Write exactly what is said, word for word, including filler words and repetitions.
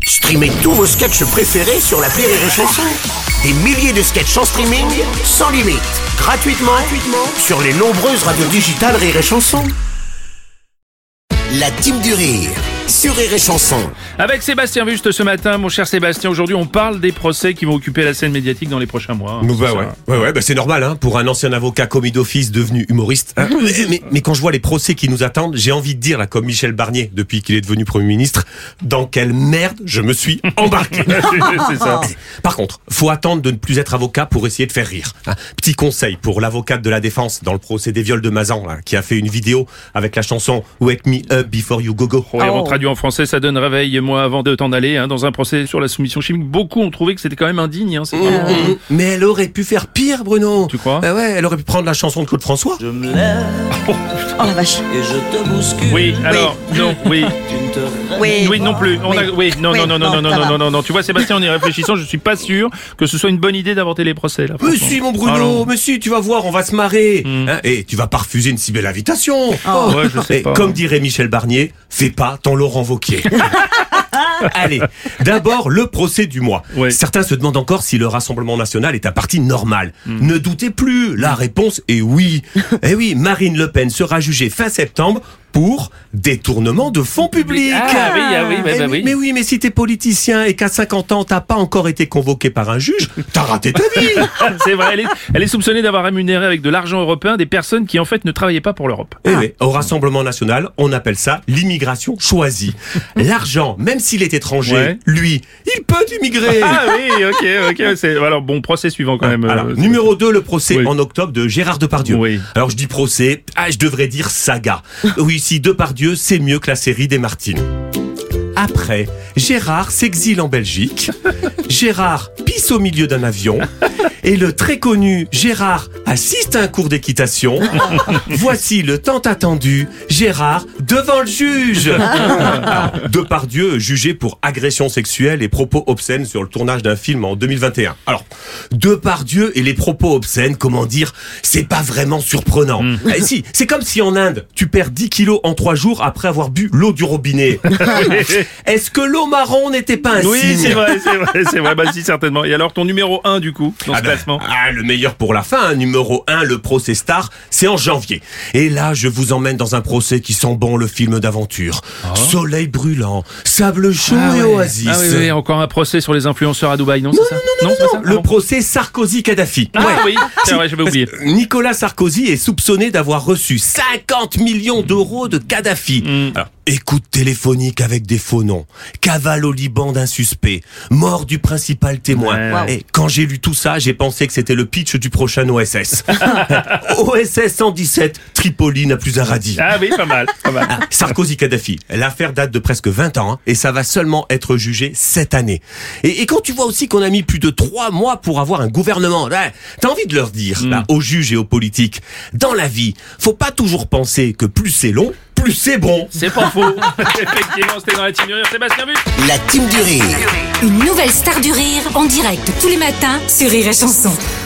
Streamez tous vos sketchs préférés sur l'appli Rire et Chanson. Des milliers de sketchs en streaming, sans limite, gratuitement, gratuitement sur les nombreuses radios digitales Rire et Chanson. La team du rire sur Rire et Chanson. Avec Sébastien Wüst ce matin, mon cher Sébastien, aujourd'hui on parle des procès qui vont occuper la scène médiatique dans les prochains mois. Hein, bah ouais, ouais, ouais bah c'est normal hein, pour un ancien avocat commis d'office devenu humoriste. Hein. mais, mais, mais quand je vois les procès qui nous attendent, j'ai envie de dire, là, comme Michel Barnier, depuis qu'il est devenu Premier ministre, dans quelle merde je me suis embarqué. C'est ça. Par contre, faut attendre de ne plus être avocat pour essayer de faire rire. Hein. Petit conseil pour l'avocate de la défense dans le procès des viols de Mazan, là, qui a fait une vidéo avec la chanson Wake Me Up Before You Go Go. Ouais, oh. Traduit en français, ça donne réveille-moi avant de t'en aller. Hein, dans un procès sur la soumission chimique, beaucoup ont trouvé que c'était quand même indigne. Hein, c'est mmh, vraiment... mmh. Mais elle aurait pu faire pire, Bruno. Tu crois? Bah ouais, elle aurait pu prendre la chanson de Claude François. Je me lève. Oh, oh la vache. Et je te bouscule. Oui, alors, oui. non, oui. Tu ne te Oui, oui, non plus. On oui. a, oui, non, oui. non, non, non, non, non, non, non, non, non, non. Tu vois, Sébastien, en y réfléchissant, je suis pas sûr que ce soit une bonne idée d'inventer les procès, là. Mais si, mon Bruno, Allons. mais si, tu vas voir, on va se marrer. Mm. Hein, et tu vas pas refuser une si belle invitation. Oh. Ouais, je sais et pas. comme dirait Michel Barnier, fais pas ton Laurent Wauquiez. Allez, d'abord le procès du mois. Ouais. Certains se demandent encore si le Rassemblement National est un parti normal. Mm. Ne doutez plus, la réponse est oui. Eh oui, Marine Le Pen sera jugée fin septembre pour détournement de fonds publics. Ah oui, ah oui, bah, Eh bah, mais, oui. mais oui, mais si t'es politicien et qu'à cinquante ans t'as pas encore été convoqué par un juge, t'as raté ta vie. C'est vrai, elle est, elle est soupçonnée d'avoir rémunéré avec de l'argent européen des personnes qui en fait ne travaillaient pas pour l'Europe. Eh oui, au Rassemblement National, on appelle ça l'immigration choisie. L'argent, même s'il est étranger, Ouais. lui, il peut immigrer. Ah oui, ok, ok. C'est... Alors bon, procès suivant quand même. Alors, euh, numéro deux, le procès Oui. en octobre de Gérard Depardieu. Oui. Alors je dis procès, ah, je devrais dire saga. Oui, si Depardieu, c'est mieux que la série des Martines. Après, Gérard s'exile en Belgique. Gérard pisse au milieu d'un avion. Et le très connu Gérard assiste à un cours d'équitation. Voici le tant attendu Gérard devant le juge. Alors, Depardieu jugé pour agression sexuelle et propos obscènes sur le tournage d'un film en deux mille vingt et un. Alors, Depardieu et les propos obscènes, comment dire, c'est pas vraiment surprenant. Mm. Eh, si, c'est comme si en Inde, tu perds dix kilos en trois jours après avoir bu l'eau du robinet. Est-ce que l'eau marron n'était pas un Oui, signe? c'est vrai, c'est vrai, c'est vrai. Bah si, certainement. Et alors, ton numéro un du coup, dans Ah ce ben, classement? ah, le meilleur pour la fin, hein. Numéro un, le procès Star, c'est en janvier. Et là, je vous emmène dans un procès qui sent bon le film d'aventure. Oh. Soleil brûlant, sable chaud Ah et ouais. oasis. Ah oui, oui, encore un procès sur les influenceurs à Dubaï, non, Non, c'est ça? non, non, c'est non, pas ça? le Ah bon. procès Sarkozy-Kadhafi. Ah oui, c'est vrai, j'avais oublié. Parce que Nicolas Sarkozy est soupçonné d'avoir reçu cinquante millions d'euros de Kadhafi. Mm. Alors, écoute téléphonique avec des faux noms, cavale au Liban d'un suspect, mort du principal témoin. Ouais. Wow. Et quand j'ai lu tout ça, j'ai pensé que c'était le pitch du prochain O S S. O S S cent dix-sept, Tripoli n'a plus un radis. Ah oui, pas mal, pas mal. Ah, Sarkozy-Kadhafi, l'affaire date de presque vingt ans hein, et ça va seulement être jugé cette année. Et, et quand tu vois aussi qu'on a mis plus de trois mois pour avoir un gouvernement, là, t'as envie de leur dire, Mm. là, aux juges et aux politiques, dans la vie, faut pas toujours penser que plus c'est long, plus c'est bon. C'est pas faux. Effectivement, c'était dans la team du rire. Sébastien Wüst. La team du rire. Une nouvelle star du rire en direct tous les matins sur Rire et Chanson.